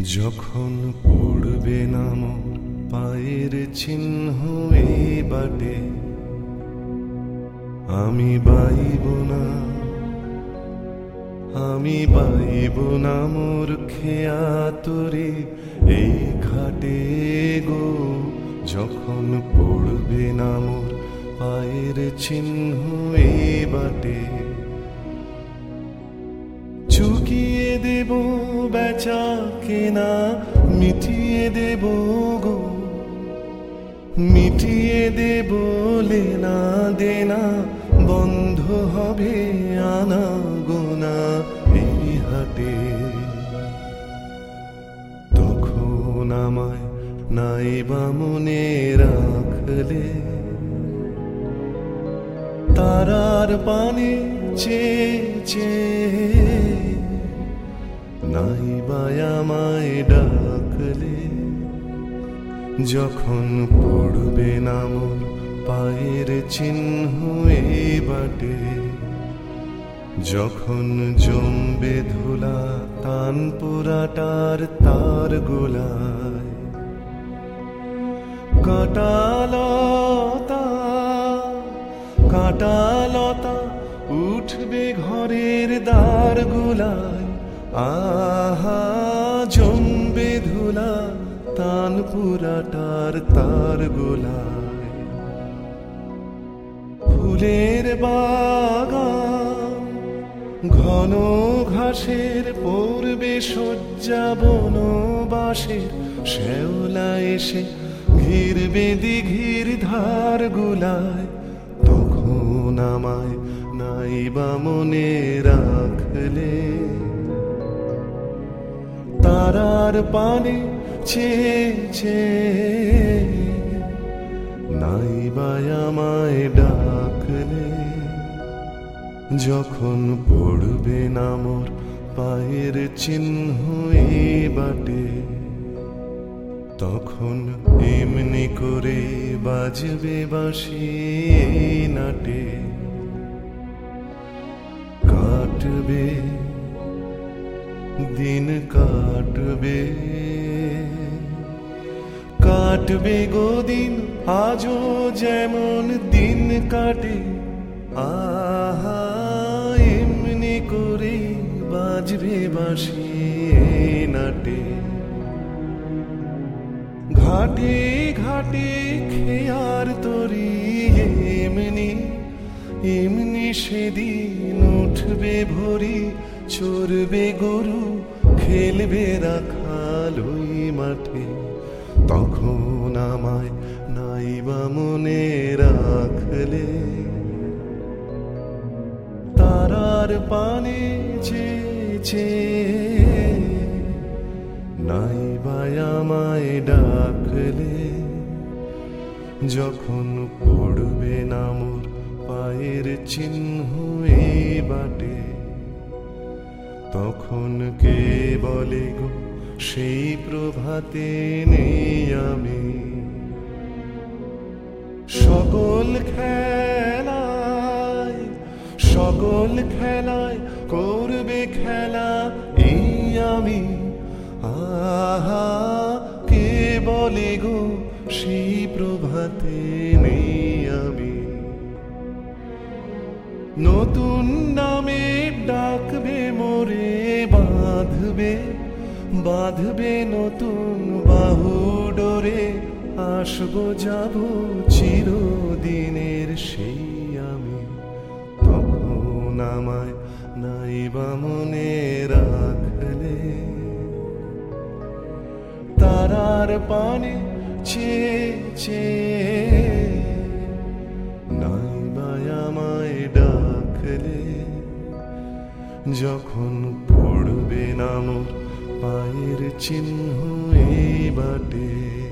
যখন পড়বে না মোর পায়ের চিহ্ন এই বাটে, আমি বাইব না, আমি বাইব না মোর খেয়া তোরে এই ঘাটে গো। যখন পড়বে না মোর পায়ের চিহ্ন এই বাটে, চুকিয়ে দেব বেচা কেনা, মিটিয়ে দেব গো, মিটিয়ে দেব লেনা দেনা, বন্ধ হবে আনা গোনা এই হাটে। তখন আমায় নাইবা মনে রাখলে, তারার পানে চেয়ে চেয়ে নাইবা আমায় ডাকলে। যখন পড়বে না মোর পায়ের চিহ্ন এই বাটে, যখন জমবে ধুলা তান পোড়াটার গোলায়, কাঁটালতা কাঁটালতা উঠবে ঘরের দ্বার গোলায়। আহা জমবে ধুলা তান পোড়াটার গোলায়। ফুলের বাগান ঘন ঘাসের পড়বে শয্যা, বনবাসের শ্যাওলা এসে ঘিরবে দিঘির ধার গোলায়। তখন আমায় নাইবা মনে রাখলে, তারার পানে চেয়ে চেয়ে নাইবা আমায় ডাকলে। যখন পড়বে না মোর পায়ের চিহ্ন এই বাটে, তখন এমনি করে বাজবে বাঁশি এই নাটে। কাটবে দিন কাটবে, কাটবে গো দিন আজও যেমন দিন কাটে। আহা এমনি করে বাজবে বাঁশি এই নাটে। ঘাটে ঘাটে খেয়ার তরি এমনি এমনি সেদিন উঠবে ভরি, চড়বে গরু খেলবে রাখাল ওই মাঠে। তখন আমায় নাইবা মনে রাখলে, তারার পানে চেয়ে চেয়ে নাইবা আমায় ডাকলে। যখন পড়বে না মোর পায়ের চিহ্ন এই বাটে, তখন কে বলে গো সেই প্রভাতে নেই আমি। সকল খেলায় সকল খেলায় করবে খেলা এই আমি। আহা কে বলে গো সেই প্রভাতে নেই আমি। নতুন নামে ডাকবে মোরে, বাঁধবে বাঁধবে নতুন বাহু ডোরে। আসবো যাব চিরদিনের সেই আমি। তখন আমায় নাইবা মনে রাখলে, তারার পানে চেয়ে চেয়ে নাইবা আমায় ডাকলে। যখন পড়বে না মোর পায়ের চিহ্ন এই বাটে।